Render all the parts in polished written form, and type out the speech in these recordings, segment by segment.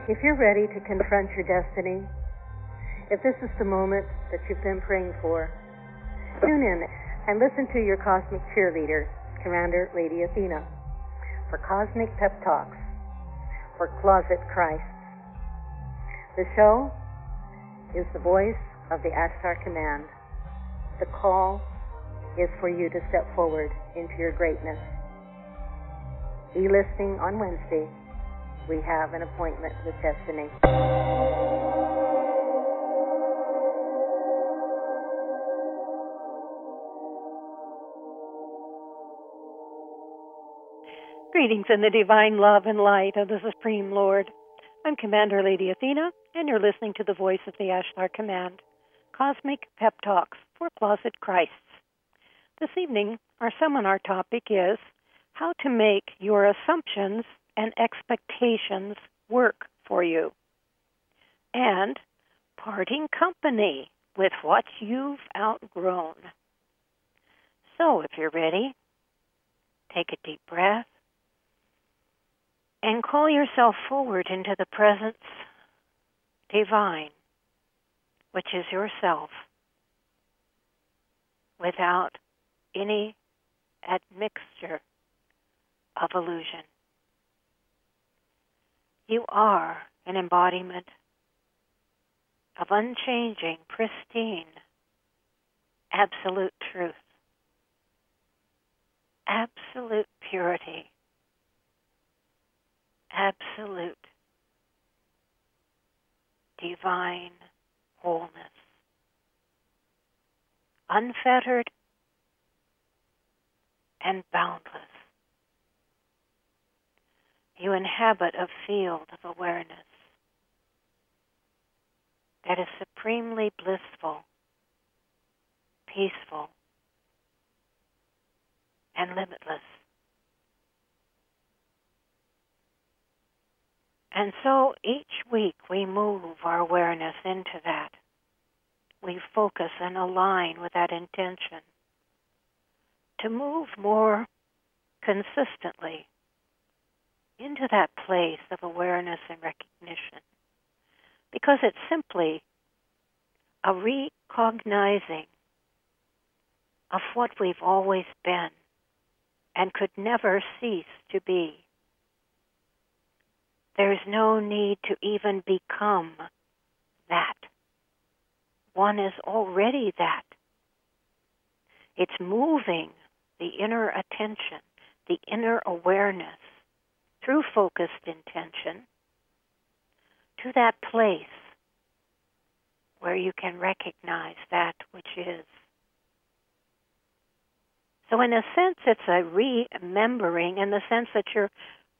If you're ready to confront your destiny, if this is the moment that you've been praying for, tune in and listen to your cosmic cheerleader, Commander Lady Athena, for Cosmic Pep Talks for Closet Christ. The show is the voice of the Ashtar Command. The call is for you to step forward into your greatness. Be listening on Wednesday. We have an appointment with destiny. Greetings in the divine love and light of the Supreme Lord. I'm Commander Lady Athena, and you're listening to the voice of the Ashtar Command, Cosmic Pep Talks for Closet Christs. This evening, our seminar topic is how to make your assumptions and expectations work for you, and parting company with what you've outgrown. So if you're ready, take a deep breath and call yourself forward into the presence divine, which is yourself, without any admixture of illusion. You are an embodiment of unchanging, pristine, absolute truth, absolute purity, absolute divine wholeness, unfettered and boundless. You inhabit a field of awareness that is supremely blissful, peaceful, and limitless. And so each week we move our awareness into that. We focus and align with that intention to move more consistently into that place of awareness and recognition, because it's simply a recognizing of what we've always been and could never cease to be. There's no need to even become that. One is already that. It's moving the inner attention, the inner awareness, through focused intention, to that place where you can recognize that which is. So in a sense, it's a remembering in the sense that you're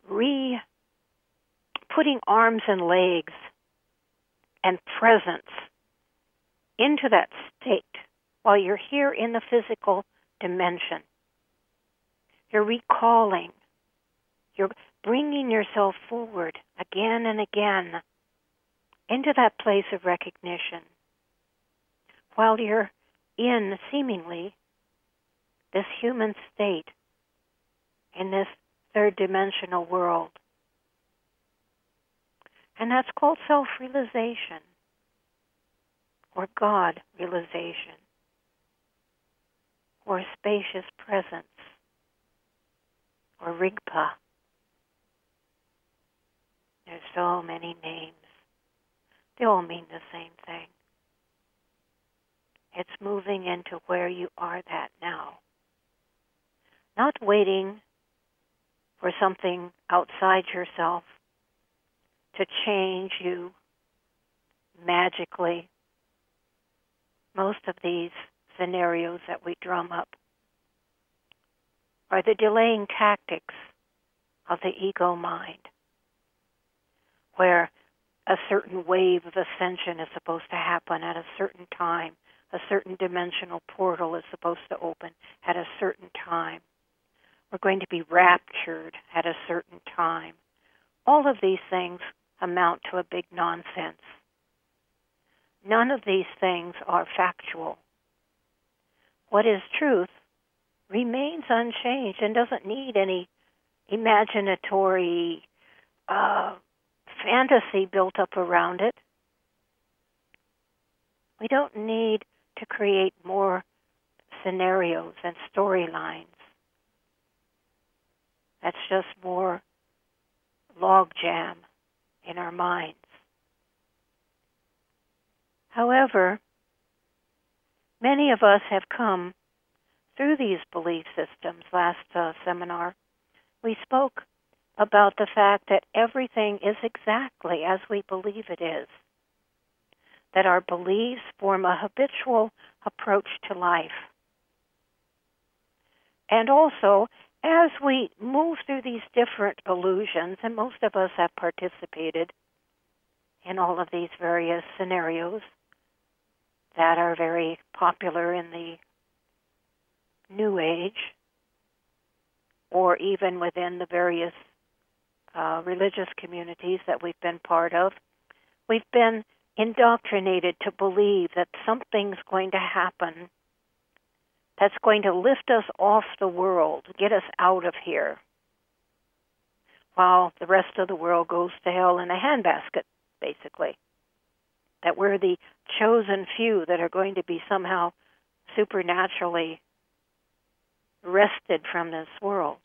putting arms and legs and presence into that state while you're here in the physical dimension. You're recalling, you're bringing yourself forward again and again into that place of recognition while you're in, seemingly, this human state in this third-dimensional world. And that's called self-realization or God-realization or spacious presence or Rigpa. There's so many names. They all mean the same thing. It's moving into where you are that now. Not waiting for something outside yourself to change you magically. Most of these scenarios that we drum up are the delaying tactics of the ego mind, where a certain wave of ascension is supposed to happen at a certain time, a certain dimensional portal is supposed to open at a certain time. We're going to be raptured at a certain time. All of these things amount to a big nonsense. None of these things are factual. What is truth remains unchanged and doesn't need any imaginatory fantasy built up around it. We don't need to create more scenarios and storylines. That's just more logjam in our minds. However, many of us have come through these belief systems. Last seminar, we spoke about the fact that everything is exactly as we believe it is, that our beliefs form a habitual approach to life. And also, as we move through these different illusions, and most of us have participated in all of these various scenarios that are very popular in the New Age, or even within the various religious communities that we've been part of, we've been indoctrinated to believe that something's going to happen that's going to lift us off the world, get us out of here, while the rest of the world goes to hell in a handbasket, basically. That we're the chosen few that are going to be somehow supernaturally wrested from this world.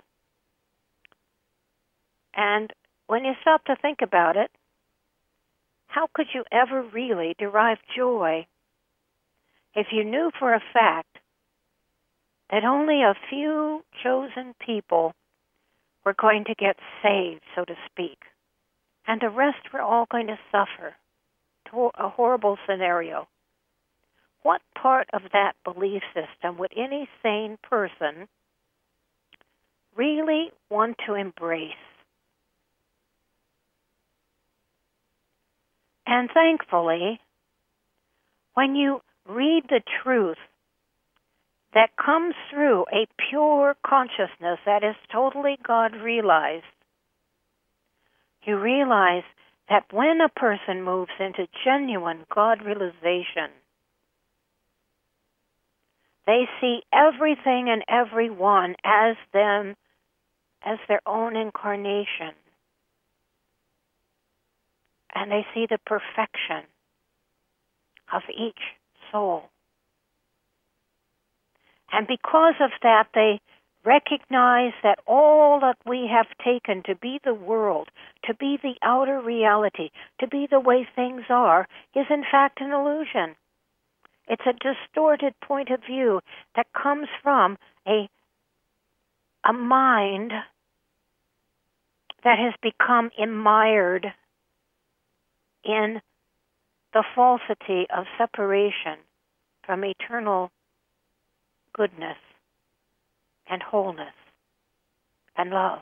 And when you stop to think about it, how could you ever really derive joy if you knew for a fact that only a few chosen people were going to get saved, so to speak, and the rest were all going to suffer a horrible scenario? What part of that belief system would any sane person really want to embrace? And thankfully, when you read the truth that comes through a pure consciousness that is totally God-realized, you realize that when a person moves into genuine God-realization, they see everything and everyone as them, as their own incarnation. And they see the perfection of each soul. And because of that, they recognize that all that we have taken to be the world, to be the outer reality, to be the way things are, is in fact an illusion. It's a distorted point of view that comes from a mind that has become mired in the falsity of separation from eternal goodness and wholeness and love.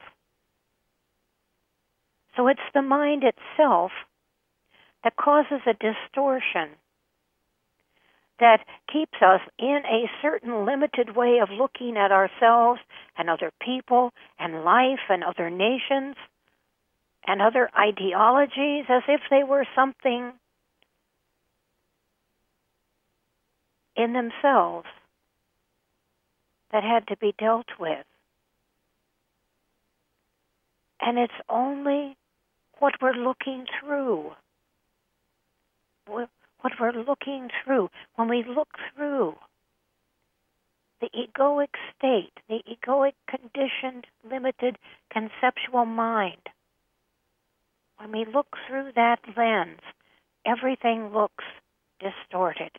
So it's the mind itself that causes a distortion that keeps us in a certain limited way of looking at ourselves and other people and life and other nations and other ideologies as if they were something in themselves that had to be dealt with. And it's only what we're looking through. What we're looking through. When we look through the egoic state, the egoic conditioned, limited, conceptual mind, when we look through that lens, everything looks distorted.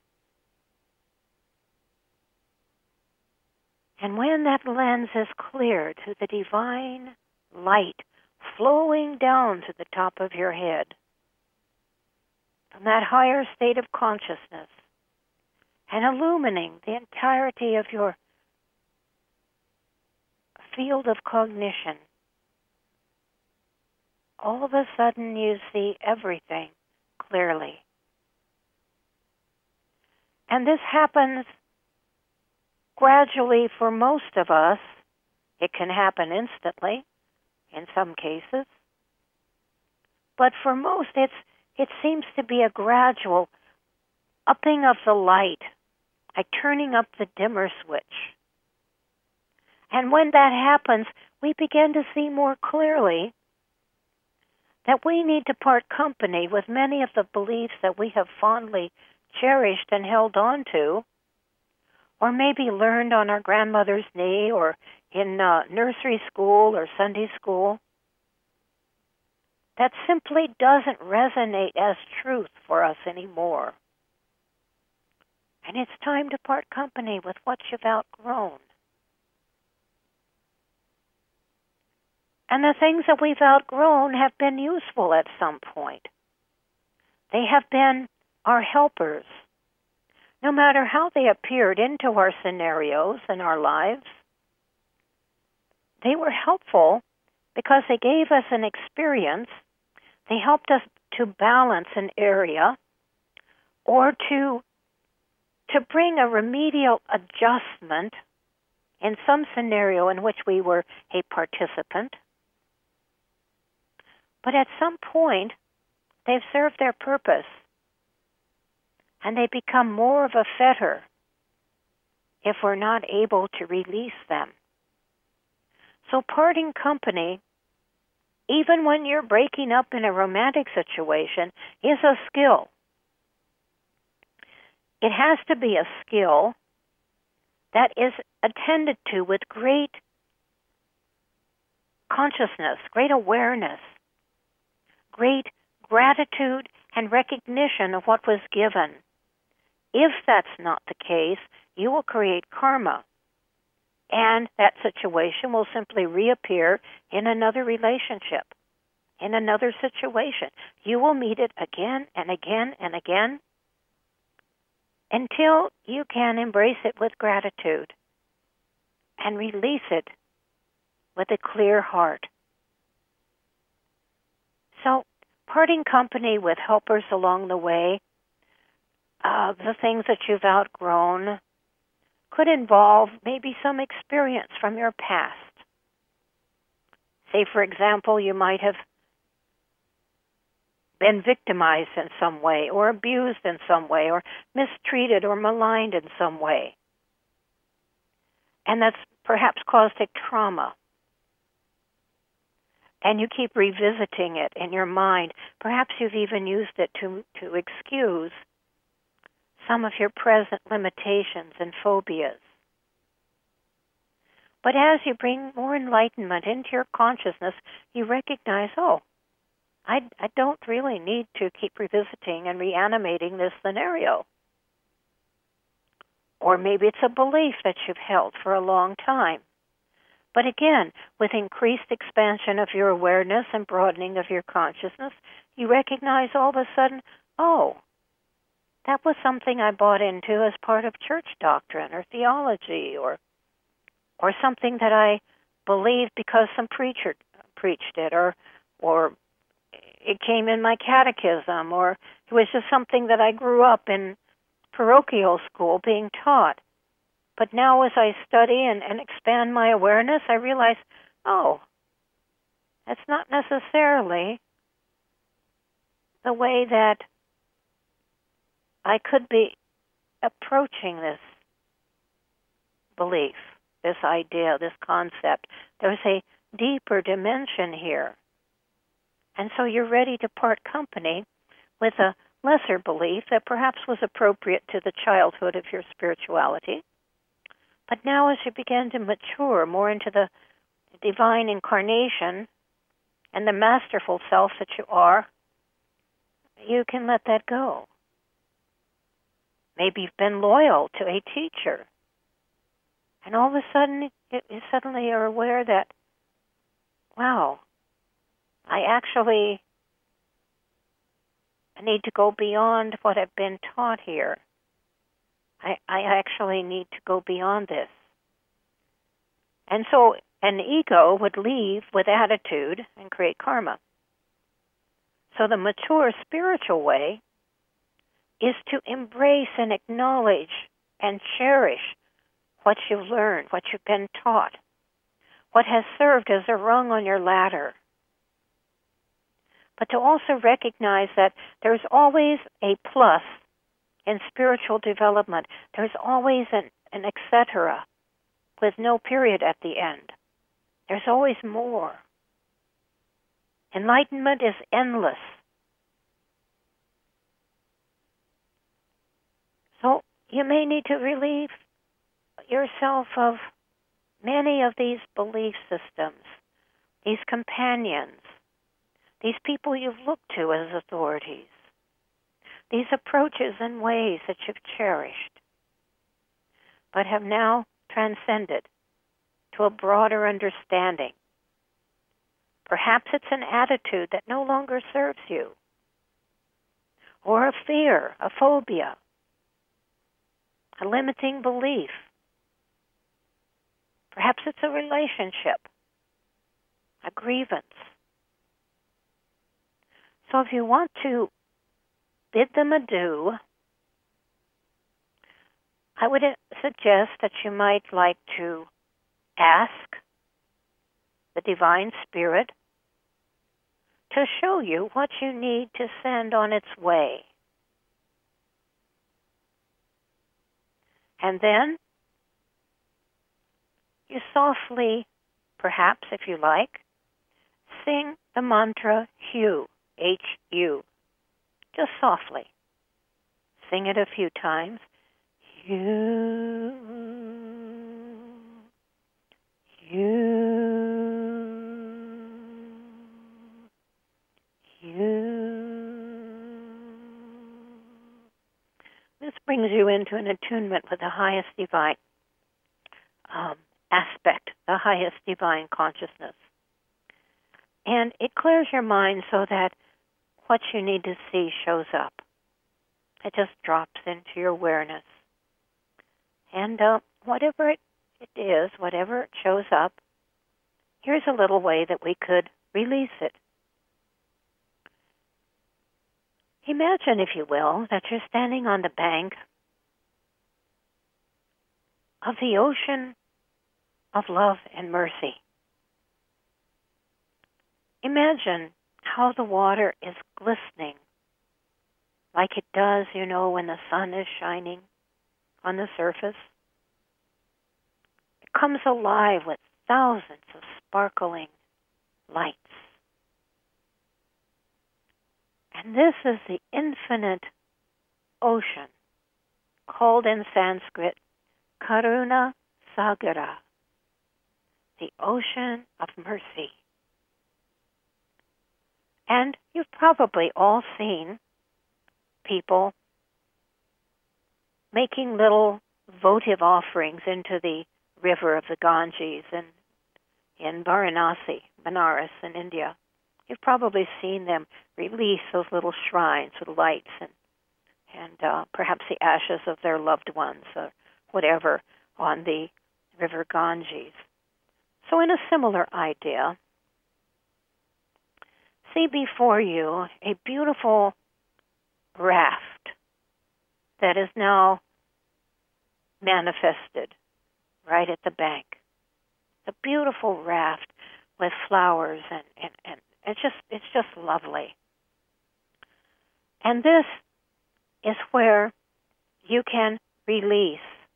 And when that lens is cleared to the divine light flowing down to the top of your head, from that higher state of consciousness, and illumining the entirety of your field of cognition, all of a sudden you see everything clearly. And this happens gradually for most of us. It can happen instantly in some cases. But for most, it seems to be a gradual upping of the light, like turning up the dimmer switch. And when that happens, we begin to see more clearly that we need to part company with many of the beliefs that we have fondly cherished and held on to, or maybe learned on our grandmother's knee or in nursery school or Sunday school, that simply doesn't resonate as truth for us anymore. And it's time to part company with what you've outgrown. And the things that we've outgrown have been useful at some point. They have been our helpers. No matter how they appeared into our scenarios and our lives, they were helpful because they gave us an experience. They helped us to balance an area or to bring a remedial adjustment in some scenario in which we were a participant. But at some point, they've served their purpose, and they become more of a fetter if we're not able to release them. So parting company, even when you're breaking up in a romantic situation, is a skill. It has to be a skill that is attended to with great consciousness, great awareness, great gratitude and recognition of what was given. If that's not the case, you will create karma, and that situation will simply reappear in another relationship, in another situation. You will meet it again and again and again until you can embrace it with gratitude and release it with a clear heart. So, parting company with helpers along the way, the things that you've outgrown, could involve maybe some experience from your past. Say, for example, you might have been victimized in some way, or abused in some way, or mistreated or maligned in some way. And that's perhaps caused a trauma. And you keep revisiting it in your mind. Perhaps you've even used it to excuse some of your present limitations and phobias. But as you bring more enlightenment into your consciousness, you recognize, I don't really need to keep revisiting and reanimating this scenario. Or maybe it's a belief that you've held for a long time. But again, with increased expansion of your awareness and broadening of your consciousness, you recognize all of a sudden, that was something I bought into as part of church doctrine or theology, or something that I believed because some preacher preached it, or it came in my catechism, or it was just something that I grew up in parochial school being taught. But now as I study and expand my awareness, I realize, that's not necessarily the way that I could be approaching this belief, this idea, this concept. There's a deeper dimension here. And so you're ready to part company with a lesser belief that perhaps was appropriate to the childhood of your spirituality. But now as you begin to mature more into the divine incarnation and the masterful self that you are, you can let that go. Maybe you've been loyal to a teacher, and all of a sudden you suddenly are aware that, I actually need to go beyond what I've been taught here. I actually need to go beyond this. And so an ego would leave with attitude and create karma. So the mature spiritual way is to embrace and acknowledge and cherish what you've learned, what you've been taught, what has served as a rung on your ladder. But to also recognize that there's always a plus in spiritual development. There's always an et cetera with no period at the end. There's always more. Enlightenment is endless. So you may need to relieve yourself of many of these belief systems, these companions, these people you've looked to as authorities, these approaches and ways that you've cherished, but have now transcended to a broader understanding. Perhaps it's an attitude that no longer serves you, or a fear, a phobia, a limiting belief. Perhaps it's a relationship, a grievance. So if you want to bid them adieu, I would suggest that you might like to ask the Divine Spirit to show you what you need to send on its way. And then you softly, perhaps if you like, sing the mantra HU, H-U, just softly. Sing it a few times. HU, This brings you into an attunement with the highest divine aspect, the highest divine consciousness. And it clears your mind so that what you need to see shows up. It just drops into your awareness. And whatever it is, whatever shows up, here's a little way that we could release it. Imagine, if you will, that you're standing on the bank of the ocean of love and mercy. Imagine how the water is glistening, like it does, when the sun is shining on the surface. It comes alive with thousands of sparkling lights. And this is the infinite ocean, called in Sanskrit Karuna Sagara, the ocean of mercy. And you've probably all seen people making little votive offerings into the river of the Ganges in Varanasi, Benares in India. You've probably seen them release those little shrines with lights and perhaps the ashes of their loved ones or whatever on the river Ganges. So in a similar idea, see before you a beautiful raft that is now manifested right at the bank. A beautiful raft with flowers and it's just lovely. And this is where you can release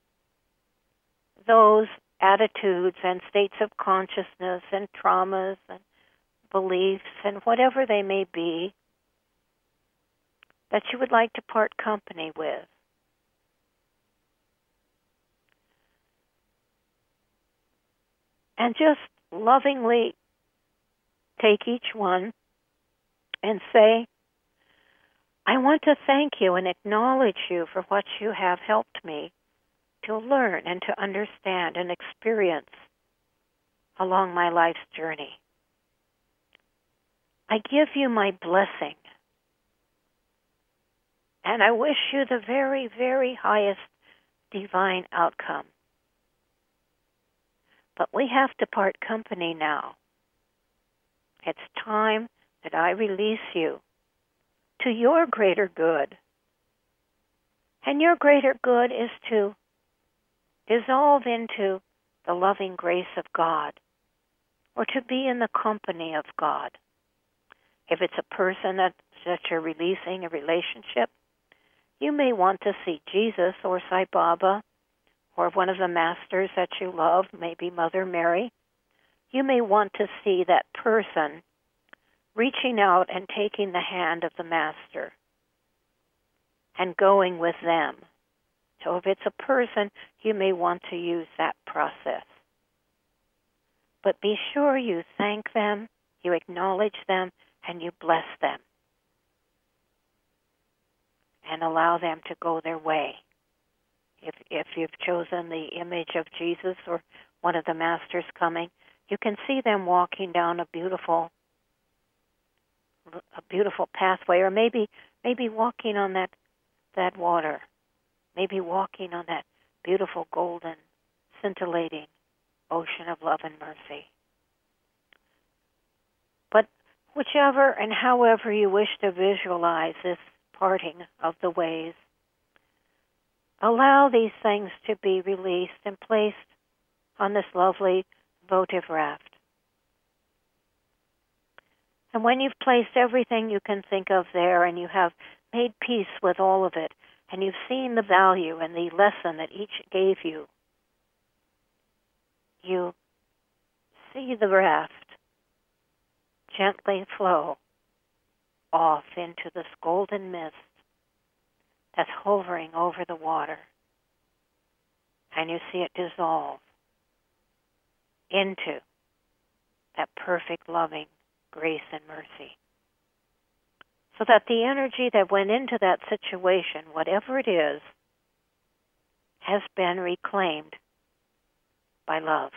those attitudes and states of consciousness and traumas and beliefs and whatever they may be that you would like to part company with. And just lovingly take each one and say, I want to thank you and acknowledge you for what you have helped me to learn and to understand and experience along my life's journey. I give you my blessing, and I wish you the very, very highest divine outcome. But we have to part company now. It's time that I release you to your greater good. And your greater good is to dissolve into the loving grace of God, or to be in the company of God. If it's a person that you're releasing, a relationship, you may want to see Jesus or Sai Baba or one of the masters that you love, maybe Mother Mary. You may want to see that person reaching out and taking the hand of the Master and going with them. So if it's a person, you may want to use that process. But be sure you thank them, you acknowledge them, and you bless them. And allow them to go their way. If you've chosen the image of Jesus or one of the Masters coming, you can see them walking down a beautiful pathway, or maybe walking on that water, maybe walking on that beautiful golden, scintillating ocean of love and mercy. But whichever and however you wish to visualize this parting of the ways, allow these things to be released and placed on this lovely votive raft. And when you've placed everything you can think of there, and you have made peace with all of it, and you've seen the value and the lesson that each gave you, you see the raft gently flow off into this golden mist that's hovering over the water. And you see it dissolve into that perfect loving grace and mercy. So that the energy that went into that situation, whatever it is, has been reclaimed by love.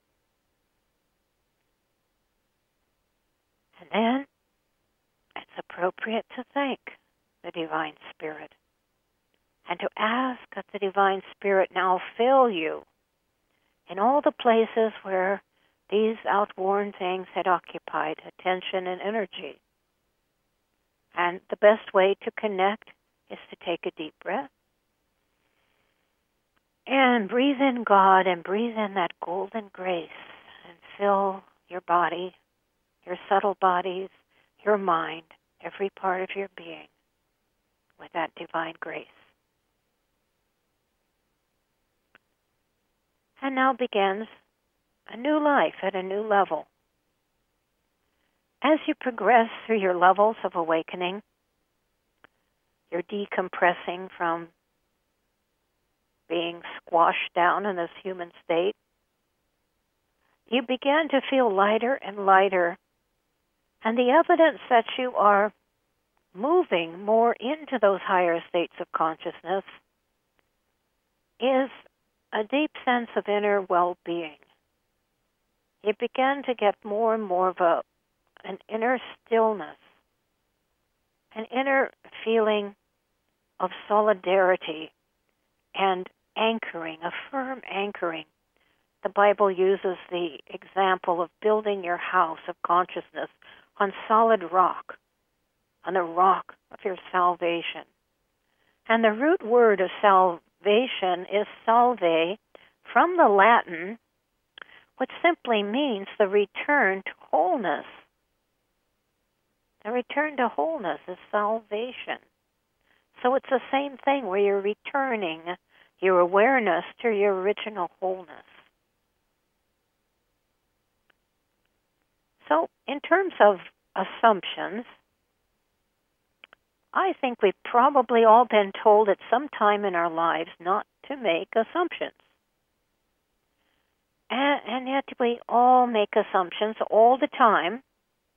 And then it's appropriate to thank the Divine Spirit and to ask that the Divine Spirit now fill you in all the places where these outworn things had occupied attention and energy. And the best way to connect is to take a deep breath and breathe in God and breathe in that golden grace and fill your body, your subtle bodies, your mind, every part of your being with that divine grace. And now begins a new life at a new level. As you progress through your levels of awakening, you're decompressing from being squashed down in this human state. You begin to feel lighter and lighter, and the evidence that you are moving more into those higher states of consciousness is a deep sense of inner well-being. You begin to get more and more of an inner stillness, an inner feeling of solidarity and anchoring, a firm anchoring. The Bible uses the example of building your house of consciousness on solid rock, on the rock of your salvation. And the root word of salvation is salve, from the Latin, which simply means the return to wholeness. The return to wholeness is salvation. So it's the same thing where you're returning your awareness to your original wholeness. So in terms of assumptions, I think we've probably all been told at some time in our lives not to make assumptions. And yet we all make assumptions all the time,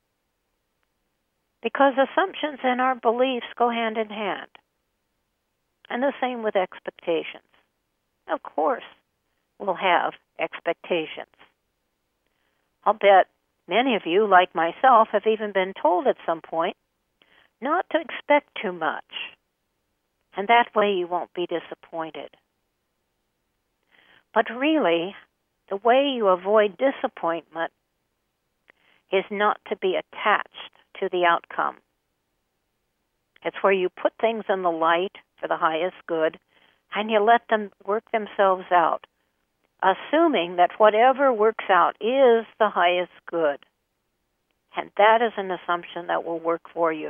because assumptions and our beliefs go hand in hand. And the same with expectations. Of course, we'll have expectations. I'll bet many of you, like myself, have even been told at some point not to expect too much. And that way you won't be disappointed. But really, the way you avoid disappointment is not to be attached to the outcome. It's where you put things in the light for the highest good, and you let them work themselves out, assuming that whatever works out is the highest good. And that is an assumption that will work for you.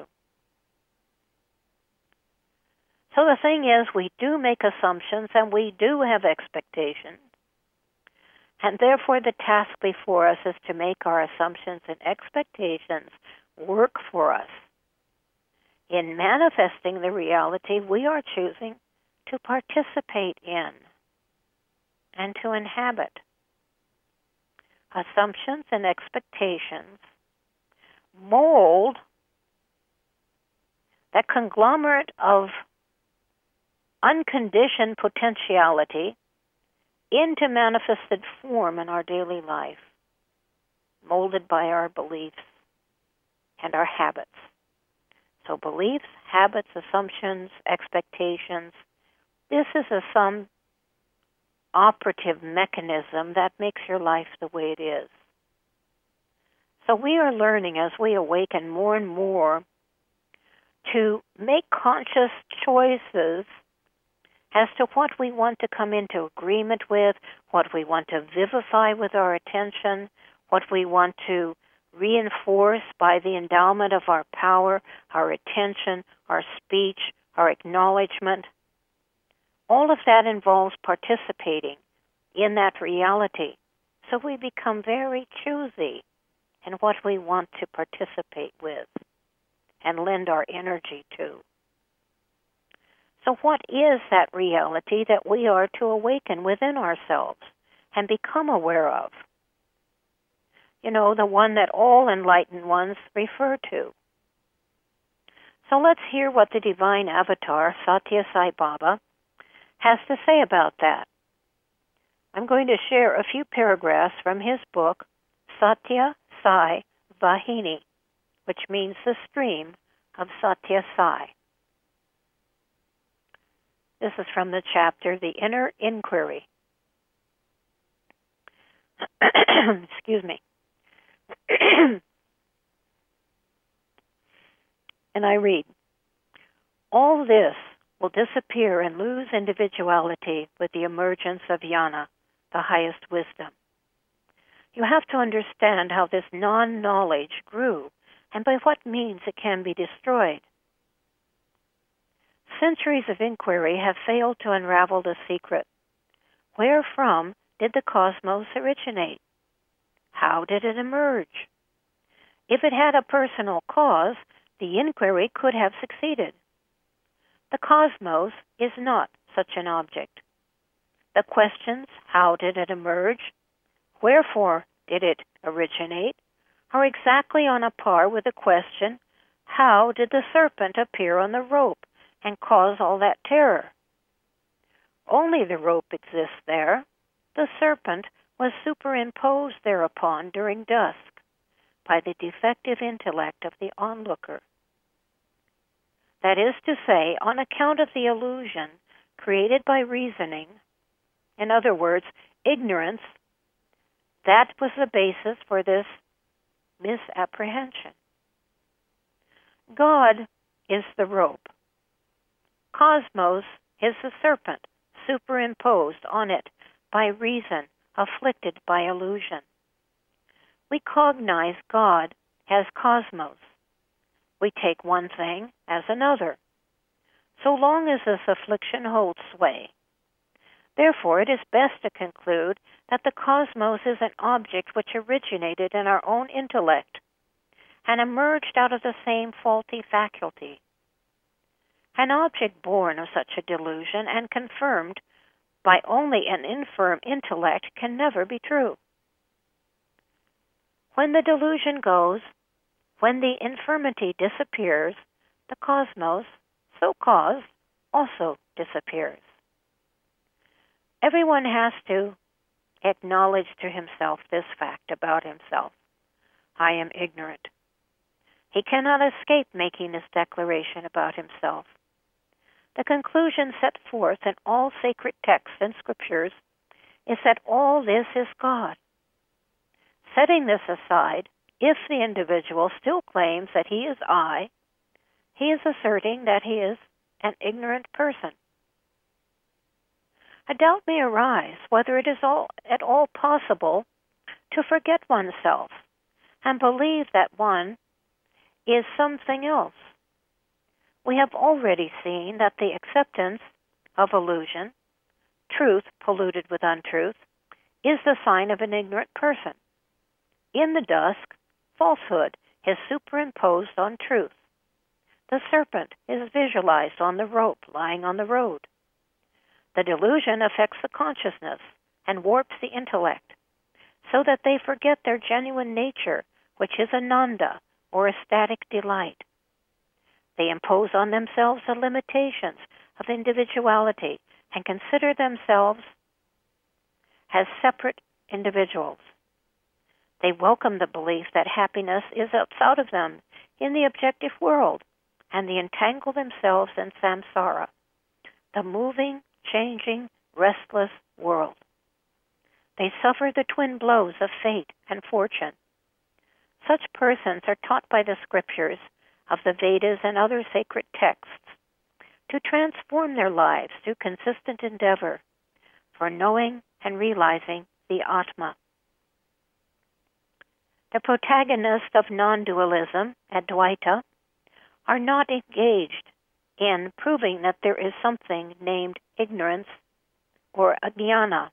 So the thing is, we do make assumptions and we do have expectations. And therefore the task before us is to make our assumptions and expectations work for us. In manifesting the reality we are choosing to participate in and to inhabit. Assumptions and expectations mold that conglomerate of unconditioned potentiality into manifested form in our daily life, molded by our beliefs and our habits. So beliefs, habits, assumptions, expectations, this is some operative mechanism that makes your life the way it is. So we are learning as we awaken more and more to make conscious choices as to what we want to come into agreement with, what we want to vivify with our attention, what we want to reinforce by the endowment of our power, our attention, our speech, our acknowledgement. All of that involves participating in that reality. So we become very choosy in what we want to participate with and lend our energy to. So what is that reality that we are to awaken within ourselves and become aware of? You know, the one that all enlightened ones refer to. So let's hear what the divine avatar, Satya Sai Baba, has to say about that. I'm going to share a few paragraphs from his book, Satya Sai Vahini, which means the stream of Satya Sai. This is from the chapter, The Inner Inquiry. Excuse me. And I read, all this will disappear and lose individuality with the emergence of jnana, the highest wisdom. You have to understand how this non-knowledge grew and by what means it can be destroyed. Centuries of inquiry have failed to unravel the secret. Where from did the cosmos originate? How did it emerge? If it had a personal cause, the inquiry could have succeeded. The cosmos is not such an object. The questions, how did it emerge? Wherefore did it originate? Are exactly on a par with the question, how did the serpent appear on the rope and cause all that terror? Only the rope exists there. The serpent was superimposed thereupon during dusk by the defective intellect of the onlooker. That is to say, on account of the illusion created by reasoning, in other words, ignorance, that was the basis for this misapprehension. God is the rope. Cosmos is the serpent superimposed on it by reason, afflicted by illusion. We cognize God as cosmos. We take one thing as another, so long as this affliction holds sway. Therefore, it is best to conclude that the cosmos is an object which originated in our own intellect and emerged out of the same faulty faculty. An object born of such a delusion and confirmed by only an infirm intellect can never be true. When the delusion goes, when the infirmity disappears, the cosmos, so caused, also disappears. Everyone has to acknowledge to himself this fact about himself. I am ignorant. He cannot escape making this declaration about himself. The conclusion set forth in all sacred texts and scriptures is that all this is God. Setting this aside, if the individual still claims that he is I, he is asserting that he is an ignorant person. A doubt may arise whether it is at all possible to forget oneself and believe that one is something else. We have already seen that the acceptance of illusion, truth polluted with untruth, is the sign of an ignorant person. In the dusk, falsehood is superimposed on truth. The serpent is visualized on the rope lying on the road. The delusion affects the consciousness and warps the intellect, so that they forget their genuine nature, which is ananda, or ecstatic delight. They impose on themselves the limitations of individuality and consider themselves as separate individuals. They welcome the belief that happiness is outside of them in the objective world, and they entangle themselves in samsara, the moving, changing, restless world. They suffer the twin blows of fate and fortune. Such persons are taught by the scriptures of the Vedas and other sacred texts to transform their lives through consistent endeavor for knowing and realizing the Atma. The protagonists of non-dualism, Advaita, are not engaged in proving that there is something named ignorance or ajnana.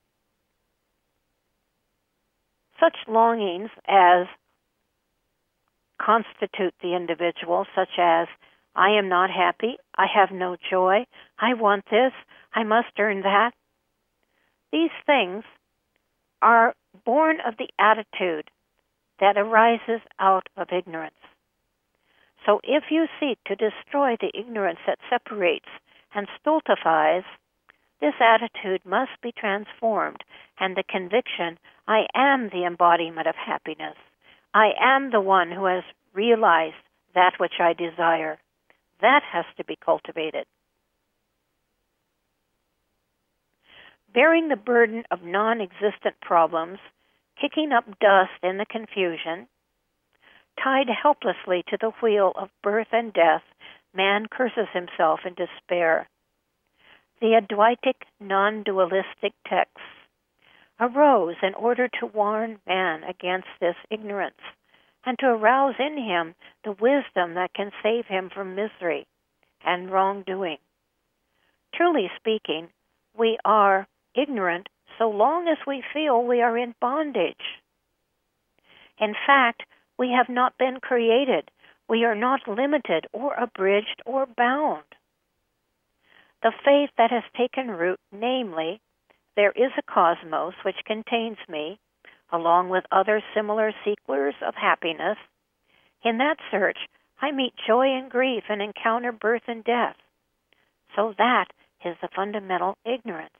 Such longings as constitute the individual, such as, I am not happy, I have no joy, I want this, I must earn that. These things are born of the attitude that arises out of ignorance. So if you seek to destroy the ignorance that separates and stultifies, this attitude must be transformed, and the conviction, I am the embodiment of happiness, I am the one who has realized that which I desire, that has to be cultivated. Bearing the burden of non-existent problems, kicking up dust in the confusion, tied helplessly to the wheel of birth and death, man curses himself in despair. The Advaitic non-dualistic texts arose in order to warn man against this ignorance and to arouse in him the wisdom that can save him from misery and wrongdoing. Truly speaking, we are ignorant so long as we feel we are in bondage. In fact, we have not been created. We are not limited or abridged or bound. The faith that has taken root, namely, there is a cosmos which contains me, along with other similar seekers of happiness. In that search, I meet joy and grief and encounter birth and death. So that is the fundamental ignorance.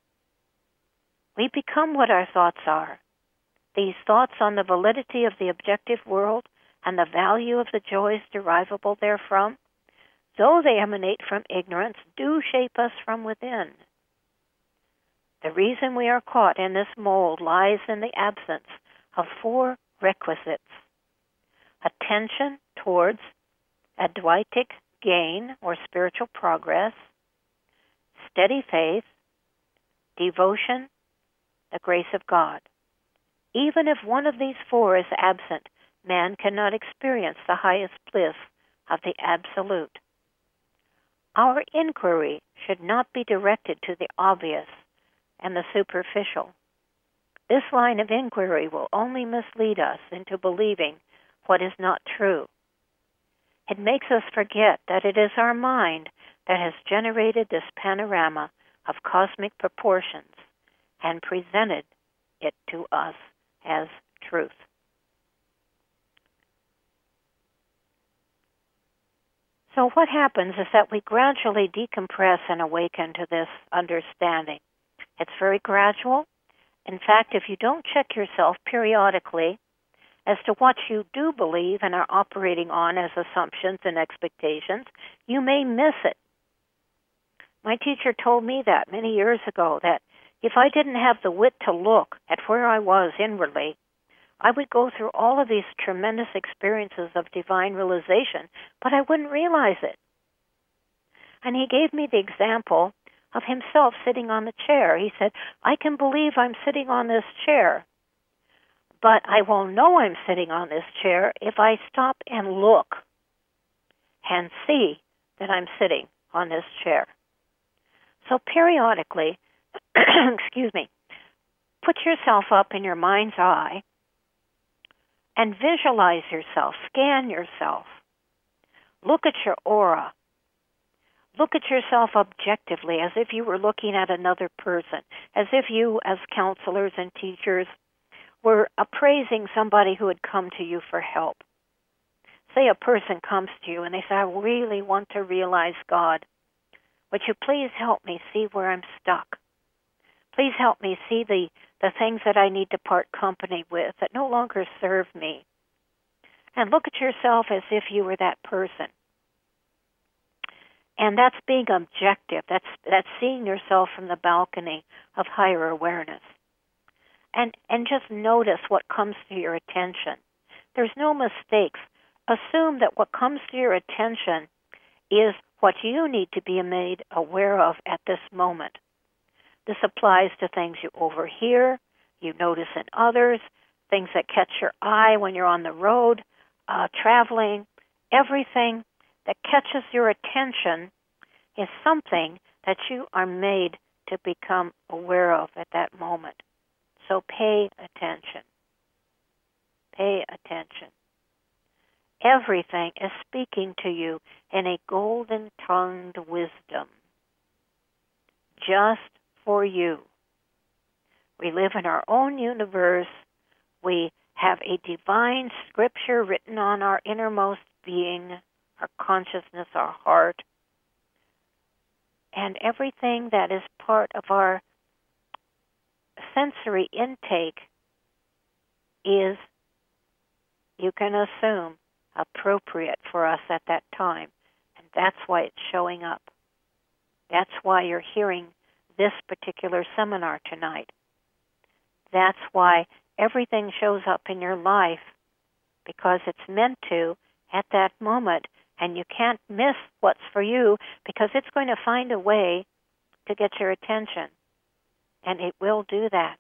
We become what our thoughts are. These thoughts on the validity of the objective world and the value of the joys derivable therefrom, though they emanate from ignorance, do shape us from within. The reason we are caught in this mold lies in the absence of 4 requisites: attention towards Advaitic gain or spiritual progress, steady faith, devotion, the grace of God. Even if one of these 4 is absent, man cannot experience the highest bliss of the Absolute. Our inquiry should not be directed to the obvious and the superficial. This line of inquiry will only mislead us into believing what is not true. It makes us forget that it is our mind that has generated this panorama of cosmic proportions and presented it to us as truth. So what happens is that we gradually decompress and awaken to this understanding. It's very gradual. In fact, if you don't check yourself periodically as to what you do believe and are operating on as assumptions and expectations, you may miss it. My teacher told me that many years ago, that if I didn't have the wit to look at where I was inwardly, I would go through all of these tremendous experiences of divine realization, but I wouldn't realize it. And he gave me the example of himself sitting on the chair. He said, I can believe I'm sitting on this chair, but I will know I'm sitting on this chair if I stop and look and see that I'm sitting on this chair. So periodically, excuse me, put yourself up in your mind's eye and visualize yourself, scan yourself. Look at your aura. Look at yourself objectively as if you were looking at another person, as if you, as counselors and teachers, were appraising somebody who had come to you for help. Say a person comes to you and they say, I really want to realize God. Would you please help me see where I'm stuck? Please help me see the things that I need to part company with that no longer serve me. And look at yourself as if you were that person. And that's being objective. That's seeing yourself from the balcony of higher awareness. And just notice what comes to your attention. There's no mistakes. Assume that what comes to your attention is what you need to be made aware of at this moment. This applies to things you overhear, you notice in others, things that catch your eye when you're on the road, traveling. Everything that catches your attention is something that you are made to become aware of at that moment. So pay attention. Pay attention. Everything is speaking to you in a golden-tongued wisdom, just for you. We live in our own universe. We have a divine scripture written on our innermost being, our consciousness, our heart, and everything that is part of our sensory intake is, you can assume, appropriate for us at that time. And that's why it's showing up. That's why you're hearing this particular seminar tonight. That's why everything shows up in your life, because it's meant to at that moment. And you can't miss what's for you, because it's going to find a way to get your attention. And it will do that.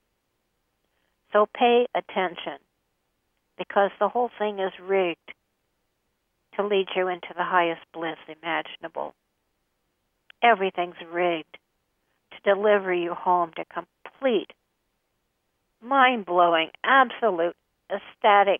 So pay attention, because the whole thing is rigged to lead you into the highest bliss imaginable. Everything's rigged to deliver you home to complete, mind-blowing, absolute, ecstatic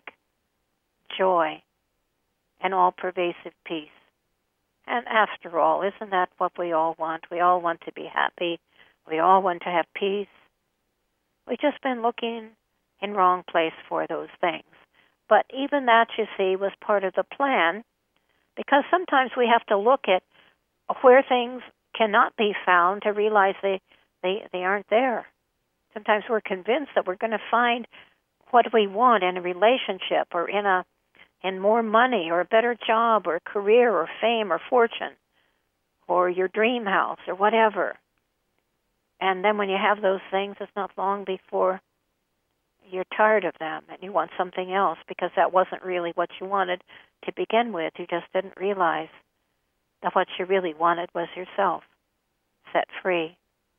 joy and all-pervasive peace. And after all, isn't that what we all want? We all want to be happy. We all want to have peace. We've just been looking in wrong place for those things. But even that, you see, was part of the plan, because sometimes we have to look at where things cannot be found to realize they aren't there. Sometimes we're convinced that we're going to find what we want in a relationship or in more money or a better job or a career or fame or fortune or your dream house or whatever. And then when you have those things, it's not long before you're tired of them and you want something else, because that wasn't really what you wanted to begin with. You just didn't realize that what you really wanted was yourself, set free.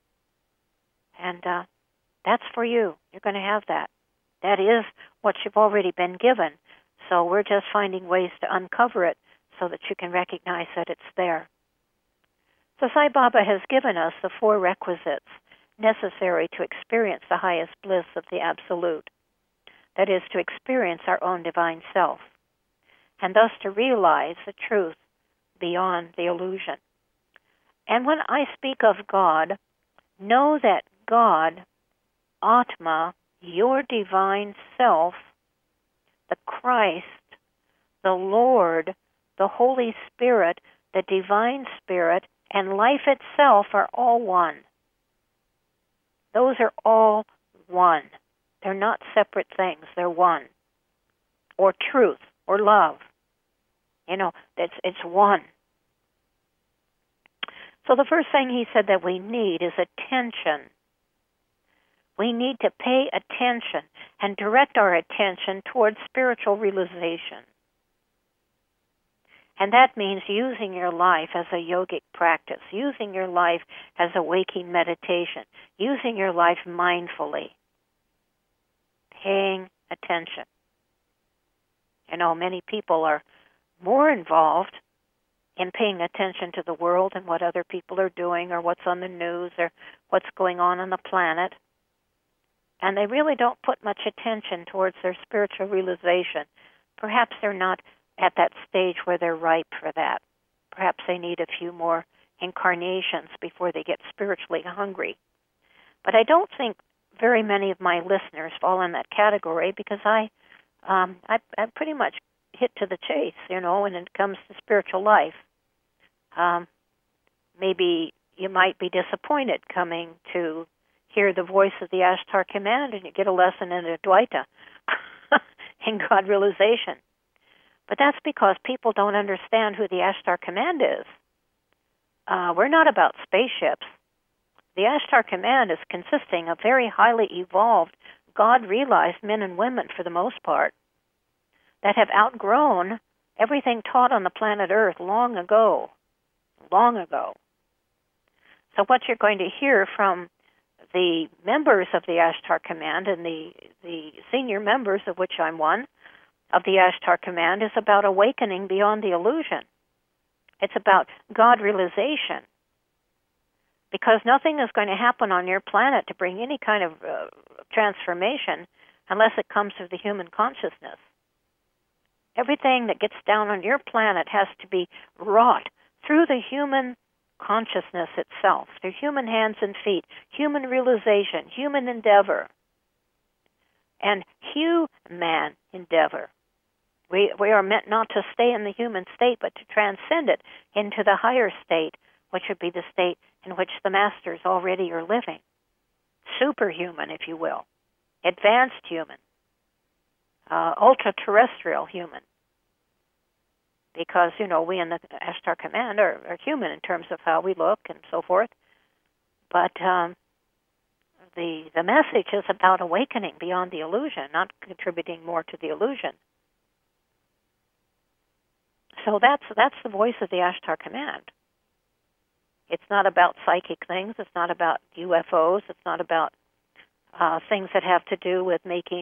And that's for you. You're going to have that. That is what you've already been given. So we're just finding ways to uncover it so that you can recognize that it's there. So Sai Baba has given us the 4 requisites necessary to experience the highest bliss of the Absolute. That is, to experience our own divine self, and thus to realize the truth beyond the illusion. And when I speak of God, know that God, Atma, your divine self, the Christ, the Lord, the Holy Spirit, the Divine Spirit, and life itself are all one. Those are all one. They're not separate things. They're one. Or truth, or love. It's one. So the first thing he said that we need is attention. We need to pay attention and direct our attention towards spiritual realization. And that means using your life as a yogic practice, using your life as a waking meditation, using your life mindfully, paying attention. Many people are more involved in paying attention to the world and what other people are doing or what's on the news or what's going on the planet and they really don't put much attention towards their spiritual realization. Perhaps they're not at that stage where they're ripe for that. Perhaps they need a few more incarnations before they get spiritually hungry. But I don't think very many of my listeners fall in that category, because I pretty much hit to the chase, when it comes to spiritual life. Maybe you might be disappointed coming to hear the voice of the Ashtar Command and you get a lesson in Advaita in God realization. But that's because people don't understand who the Ashtar Command is. We're not about spaceships. The Ashtar Command is consisting of very highly evolved, God-realized men and women, for the most part, that have outgrown everything taught on the planet Earth long ago. Long ago. So what you're going to hear from the members of the Ashtar Command, and the senior members, of which I'm one, of the Ashtar Command, is about awakening beyond the illusion. It's about God realization. Because nothing is going to happen on your planet to bring any kind of transformation unless it comes through the human consciousness. Everything that gets down on your planet has to be wrought through the human consciousness itself, through human hands and feet, human realization, human endeavor, and human endeavor. We are meant not to stay in the human state, but to transcend it into the higher state, which would be the state in which the masters already are living. Superhuman, if you will. Advanced human. Ultra-terrestrial human. Because, we in the Ashtar Command are human in terms of how we look and so forth. But the message is about awakening beyond the illusion, not contributing more to the illusion. So that's the voice of the Ashtar Command. It's not about psychic things. It's not about UFOs. It's not about things that have to do with making,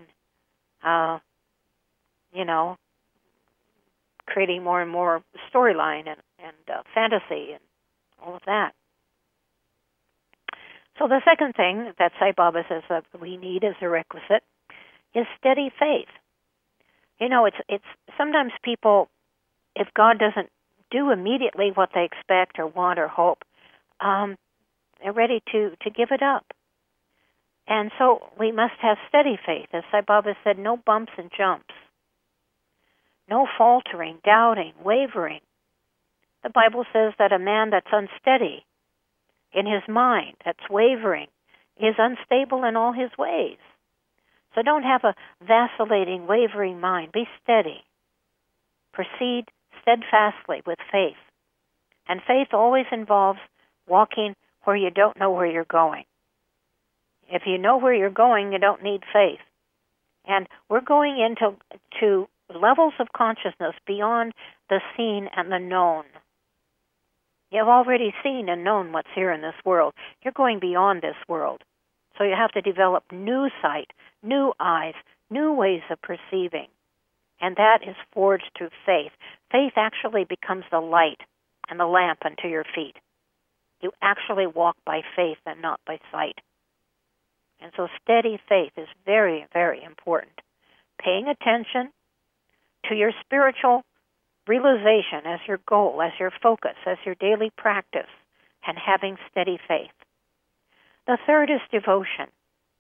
creating more and more storyline and fantasy and all of that. So the second thing that Sai Baba says that we need as a requisite is steady faith. It's sometimes people, if God doesn't do immediately what they expect or want or hope, they're ready to give it up. And so we must have steady faith. As Sai Baba said, no bumps and jumps. No faltering, doubting, wavering. The Bible says that a man that's unsteady in his mind, that's wavering, is unstable in all his ways. So don't have a vacillating, wavering mind. Be steady. Proceed steadfastly with faith. And faith always involves walking where you don't know where you're going. If you know where you're going, you don't need faith. And we're going into levels of consciousness beyond the seen and the known. You've already seen and known what's here in this world. You're going beyond this world. So you have to develop new sight, new eyes, new ways of perceiving. And that is forged through faith. Faith actually becomes the light and the lamp unto your feet. You actually walk by faith and not by sight. And so steady faith is very, very important. Paying attention to your spiritual realization as your goal, as your focus, as your daily practice, and having steady faith. The third is devotion.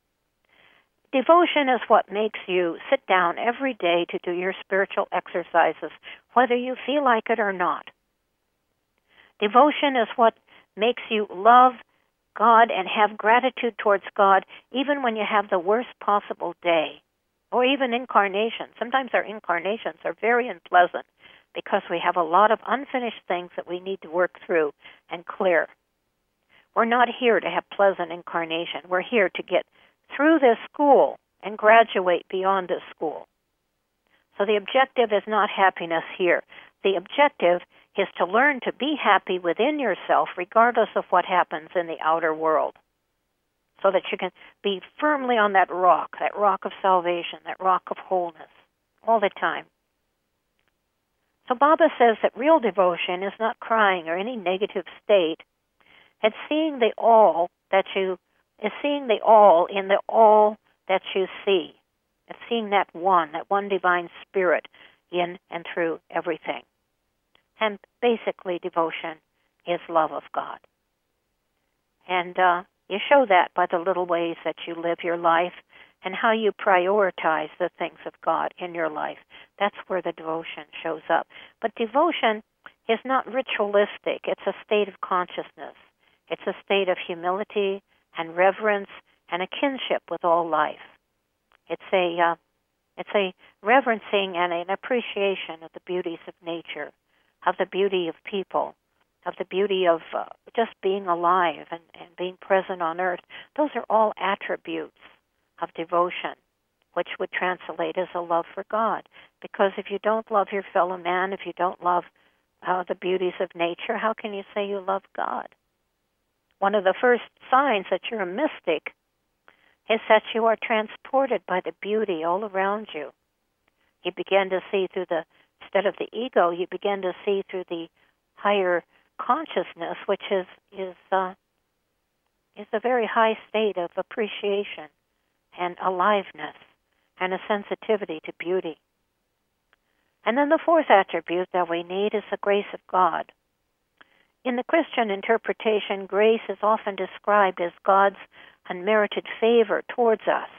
Devotion is what makes you sit down every day to do your spiritual exercises, whether you feel like it or not. Devotion is what makes you love God and have gratitude towards God even when you have the worst possible day, or even incarnations. Sometimes our incarnations are very unpleasant because we have a lot of unfinished things that we need to work through and clear. We're not here to have pleasant incarnation. We're here to get through this school and graduate beyond this school. So the objective is not happiness here. The objective is to learn to be happy within yourself regardless of what happens in the outer world, so that you can be firmly on that rock of salvation, that rock of wholeness, all the time. So Baba says that real devotion is not crying or any negative state. It's seeing the all in the all that you see. It's seeing that one divine spirit in and through everything. And basically, devotion is love of God. And you show that by the little ways that you live your life and how you prioritize the things of God in your life. That's where the devotion shows up. But devotion is not ritualistic. It's a state of consciousness. It's a state of humility and reverence and a kinship with all life. It's a reverencing and an appreciation of the beauties of nature, of the beauty of people, of the beauty of just being alive and being present on earth. Those are all attributes of devotion, which would translate as a love for God. Because if you don't love your fellow man, if you don't love the beauties of nature, how can you say you love God? One of the first signs that you're a mystic is that you are transported by the beauty all around you. You begin to see through instead of the ego, you begin to see through the higher consciousness, which is a very high state of appreciation and aliveness and a sensitivity to beauty. And then the fourth attribute that we need is the grace of God. In the Christian interpretation, grace is often described as God's unmerited favor towards us.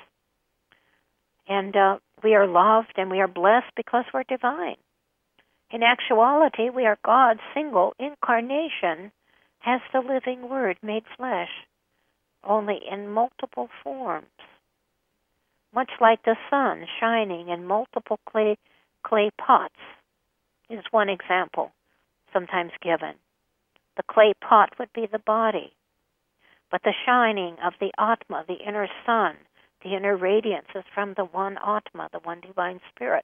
And we are loved and we are blessed because we're divine. In actuality, we are God's single incarnation as the living Word made flesh, only in multiple forms. Much like the sun shining in multiple clay pots is one example sometimes given. The clay pot would be the body, but the shining of the Atma, the inner sun, the inner radiance is from the one Atma, the one divine spirit.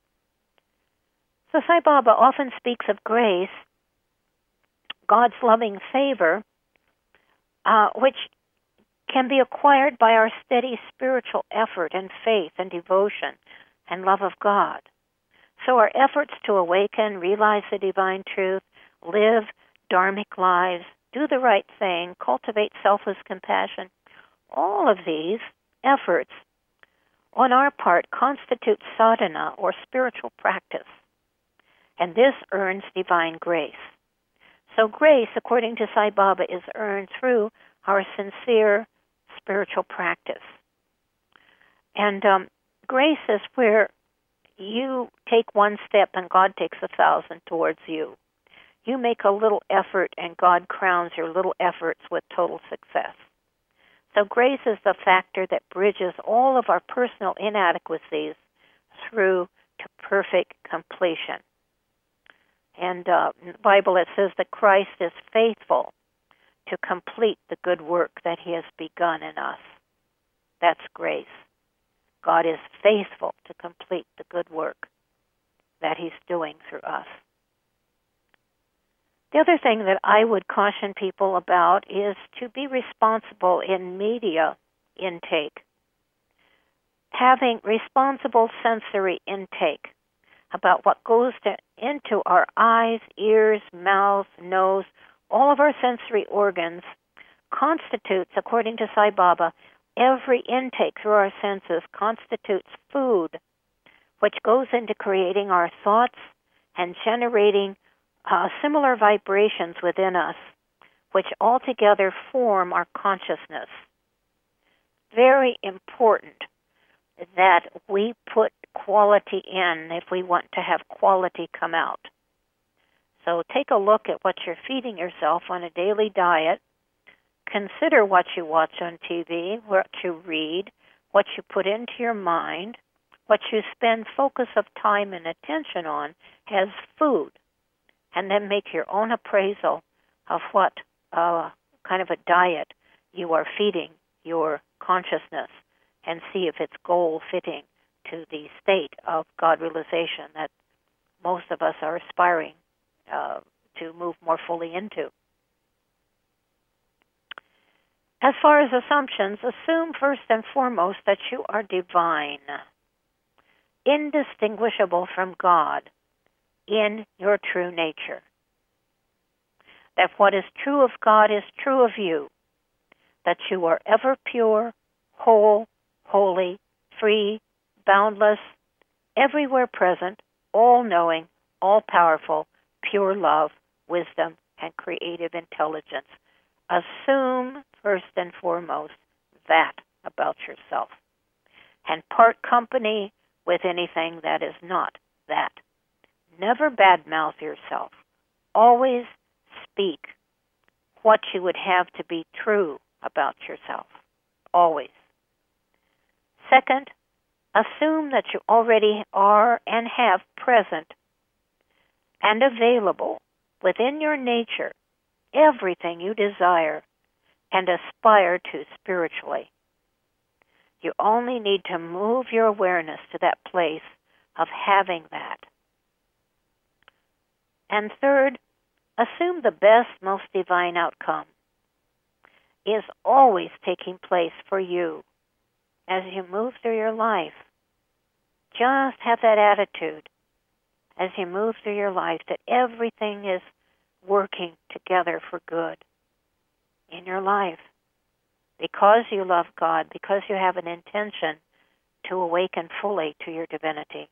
So Sai Baba often speaks of grace, God's loving favor, which can be acquired by our steady spiritual effort and faith and devotion and love of God. So our efforts to awaken, realize the divine truth, live dharmic lives, do the right thing, cultivate selfless compassion, all of these efforts on our part constitute sadhana or spiritual practice. And this earns divine grace. So grace, according to Sai Baba, is earned through our sincere spiritual practice. And grace is where you take one step and God takes 1,000 towards you. You make a little effort and God crowns your little efforts with total success. So grace is the factor that bridges all of our personal inadequacies through to perfect completion. And in the Bible it says that Christ is faithful to complete the good work that He has begun in us. That's grace. God is faithful to complete the good work that He's doing through us. The other thing that I would caution people about is to be responsible in media intake. Having responsible sensory intake about what goes into our eyes, ears, mouth, nose, all of our sensory organs constitutes, according to Sai Baba, every intake through our senses constitutes food, which goes into creating our thoughts and generating similar vibrations within us, which altogether form our consciousness. Very important that we put quality in if we want to have quality come out. So take a look at what you're feeding yourself on a daily diet. Consider what you watch on TV, what you read, what you put into your mind, what you spend focus of time and attention on as food. And then make your own appraisal of what kind of a diet you are feeding your consciousness and see if it's goal-fitting to the state of God realization that most of us are aspiring to move more fully into. As far as assumptions, assume first and foremost that you are divine, indistinguishable from God, in your true nature. That what is true of God is true of you. That you are ever pure, whole, holy, free, boundless, everywhere present, all-knowing, all-powerful, pure love, wisdom, and creative intelligence. Assume, first and foremost, that about yourself. And part company with anything that is not that. Never badmouth yourself. Always speak what you would have to be true about yourself. Always. Second, assume that you already are and have present and available within your nature everything you desire and aspire to spiritually. You only need to move your awareness to that place of having that. And third, assume the best, most divine outcome is always taking place for you as you move through your life. Just have that attitude as you move through your life that everything is working together for good in your life because you love God, because you have an intention to awaken fully to your divinity.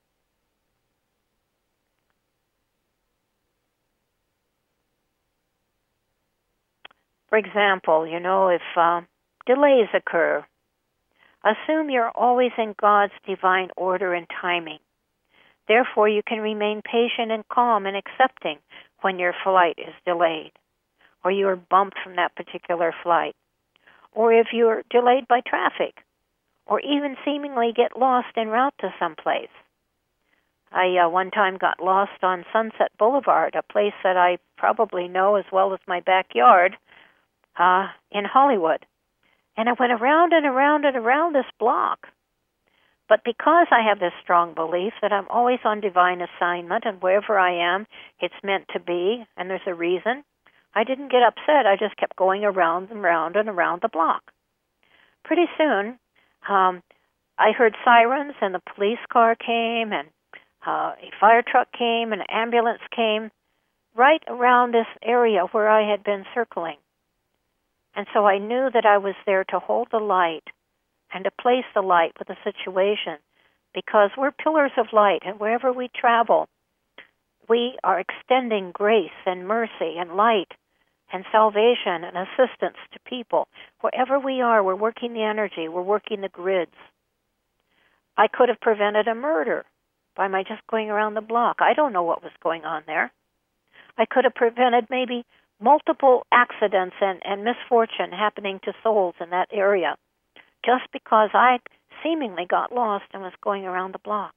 For example, if delays occur, assume you're always in God's divine order and timing. Therefore, you can remain patient and calm and accepting when your flight is delayed, or you are bumped from that particular flight, or if you're delayed by traffic, or even seemingly get lost en route to someplace. I one time got lost on Sunset Boulevard, a place that I probably know as well as my backyard, in Hollywood. And I went around and around and around this block. But because I have this strong belief that I'm always on divine assignment and wherever I am, it's meant to be, and there's a reason, I didn't get upset. I just kept going around and around and around the block. Pretty soon, I heard sirens, and the police car came, and a fire truck came, and an ambulance came right around this area where I had been circling. And so I knew that I was there to hold the light and to place the light with the situation, because we're pillars of light, and wherever we travel, we are extending grace and mercy and light and salvation and assistance to people. Wherever we are, we're working the energy, we're working the grids. I could have prevented a murder by my just going around the block. I don't know what was going on there. I could have prevented maybe multiple accidents and misfortune happening to souls in that area just because I seemingly got lost and was going around the block.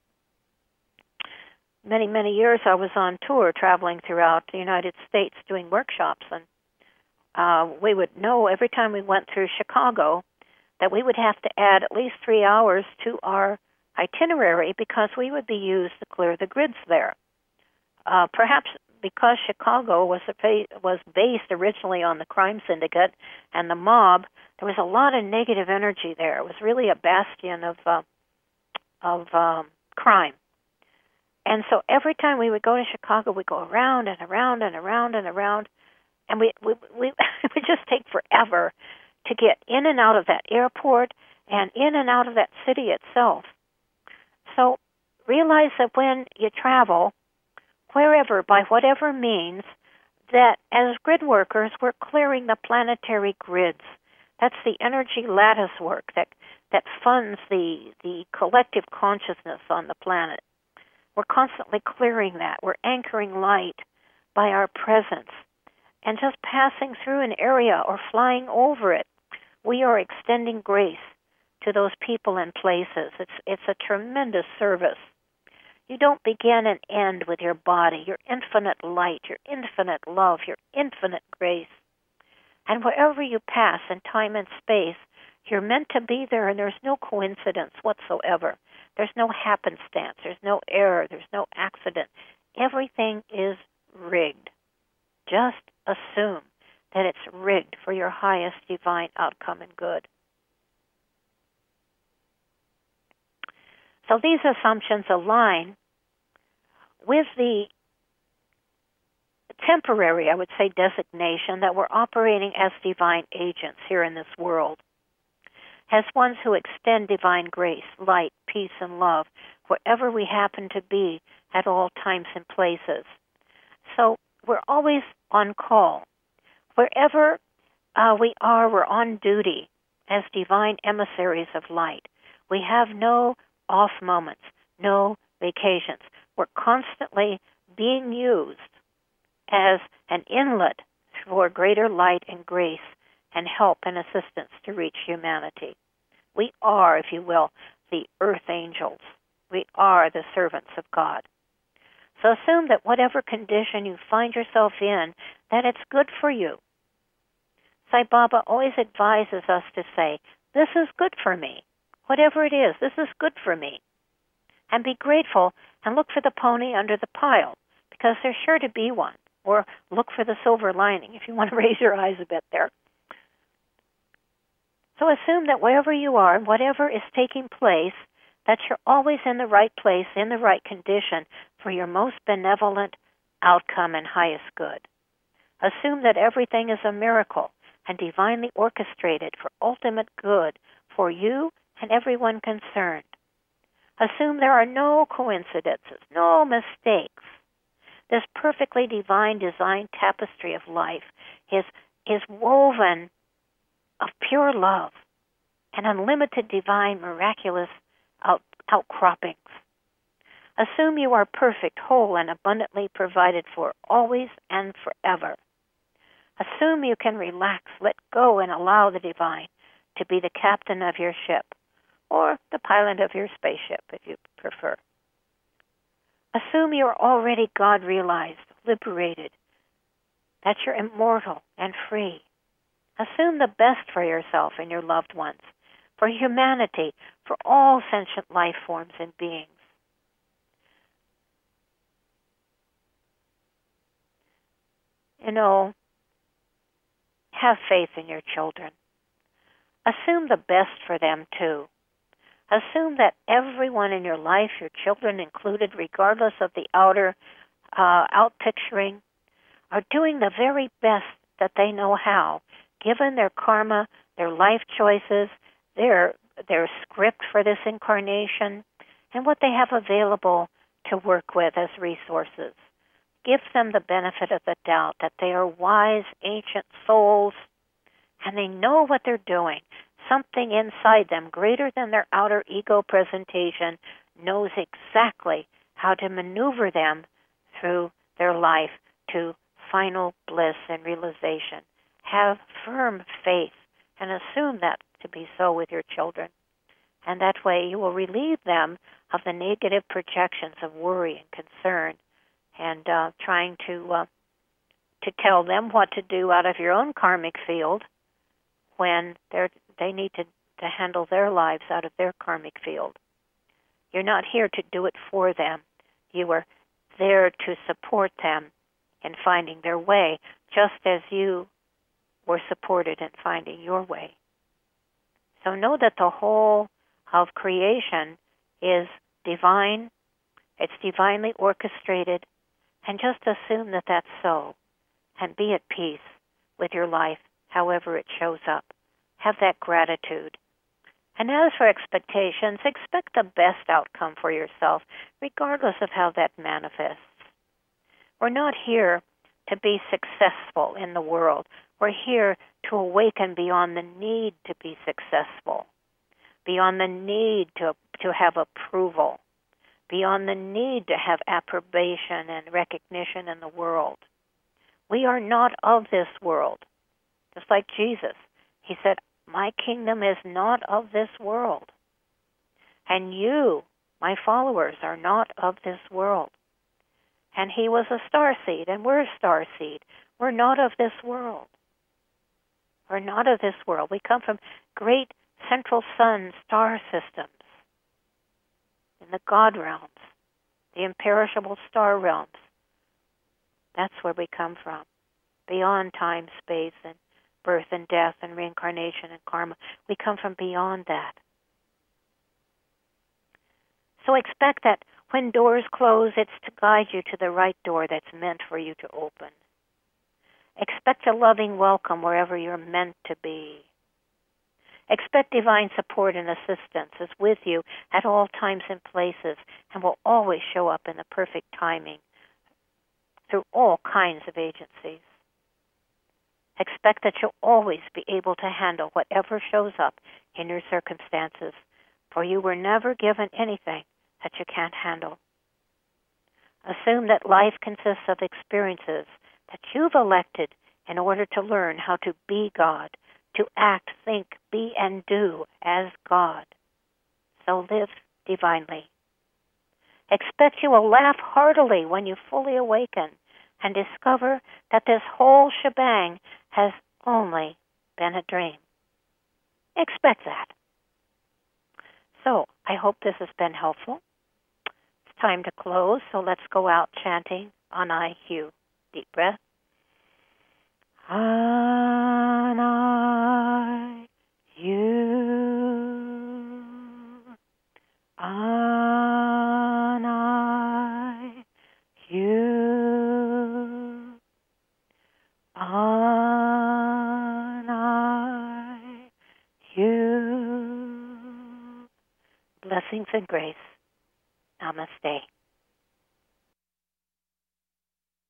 Many, many years I was on tour traveling throughout the United States doing workshops, and we would know every time we went through Chicago that we would have to add at least 3 hours to our itinerary because we would be used to clear the grids there. Perhaps because Chicago was based originally on the crime syndicate and the mob, there was a lot of negative energy there. It was really a bastion of crime. And so every time we would go to Chicago, we'd go around and around and around and around, and we it would just take forever to get in and out of that airport and in and out of that city itself. So realize that when you travel, wherever, by whatever means, that as grid workers, we're clearing the planetary grids. That's the energy lattice work that funds the collective consciousness on the planet. We're constantly clearing that. We're anchoring light by our presence. And just passing through an area or flying over it, we are extending grace to those people and places. It's a tremendous service. You don't begin and end with your body, your infinite light, your infinite love, your infinite grace. And wherever you pass in time and space, you're meant to be there, and there's no coincidence whatsoever. There's no happenstance. There's no error. There's no accident. Everything is rigged. Just assume that it's rigged for your highest divine outcome and good. So these assumptions align with the temporary, I would say, designation that we're operating as divine agents here in this world. as ones who extend divine grace, light, peace, and love wherever we happen to be at all times and places. So we're always on call. Wherever we are, we're on duty as divine emissaries of light. We have no off moments, no vacations. We're constantly being used as an inlet for greater light and grace and help and assistance to reach humanity. We are, if you will, the earth angels. We are the servants of God. So assume that whatever condition you find yourself in, that it's good for you. Sai Baba always advises us to say, this is good for me. Whatever it is, this is good for me. And be grateful and look for the pony under the pile, because there's sure to be one. Or look for the silver lining if you want to raise your eyes a bit there. So assume that wherever you are, whatever is taking place, that you're always in the right place, in the right condition for your most benevolent outcome and highest good. Assume that everything is a miracle and divinely orchestrated for ultimate good for you and everyone concerned. Assume there are no coincidences, no mistakes. This perfectly divine design tapestry of life is woven of pure love and unlimited divine miraculous outcroppings. Assume you are perfect, whole, and abundantly provided for always and forever. Assume you can relax, let go, and allow the divine to be the captain of your ship, or the pilot of your spaceship, if you prefer. Assume you are already God-realized, liberated, that you're immortal and free. Assume the best for yourself and your loved ones, for humanity, for all sentient life forms and beings. Have faith in your children. Assume the best for them, too. Assume that everyone in your life, your children included, regardless of the outer out-picturing, are doing the very best that they know how, given their karma, their life choices, their script for this incarnation, and what they have available to work with as resources. Give them the benefit of the doubt that they are wise, ancient souls, and they know what they're doing. Something inside them, greater than their outer ego presentation, knows exactly how to maneuver them through their life to final bliss and realization. Have firm faith and assume that to be so with your children. And that way you will relieve them of the negative projections of worry and concern and trying to tell them what to do out of your own karmic field when they need to handle their lives out of their karmic field. You're not here to do it for them. You are there to support them in finding their way, just as you were supported in finding your way. So know that the whole of creation is divine, it's divinely orchestrated, and just assume that that's so, and be at peace with your life, however it shows up. Have that gratitude. And as for expectations, expect the best outcome for yourself, regardless of how that manifests. We're not here to be successful in the world. We're here to awaken beyond the need to be successful, beyond the need to have approval, beyond the need to have approbation and recognition in the world. We are not of this world. Just like Jesus, he said, my kingdom is not of this world. And you, my followers, are not of this world. And he was a starseed, and we're a starseed. We're not of this world. We're not of this world. We come from great central sun star systems in the God realms, the imperishable star realms. That's where we come from, beyond time, space, and birth and death and reincarnation and karma. We come from beyond that. So expect that when doors close, it's to guide you to the right door that's meant for you to open. Expect a loving welcome wherever you're meant to be. Expect divine support and assistance is with you at all times and places and will always show up in the perfect timing through all kinds of agencies. Expect that you'll always be able to handle whatever shows up in your circumstances, for you were never given anything that you can't handle. Assume that life consists of experiences that you've elected in order to learn how to be God, to act, think, be, and do as God. So live divinely. Expect you will laugh heartily when you fully awaken and discover that this whole shebang has only been a dream. Expect that. So, I hope this has been helpful. It's time to close, so let's go out chanting on IQ. Deep breath. On I, you. On I, you. On I, you. Blessings and grace. Namaste.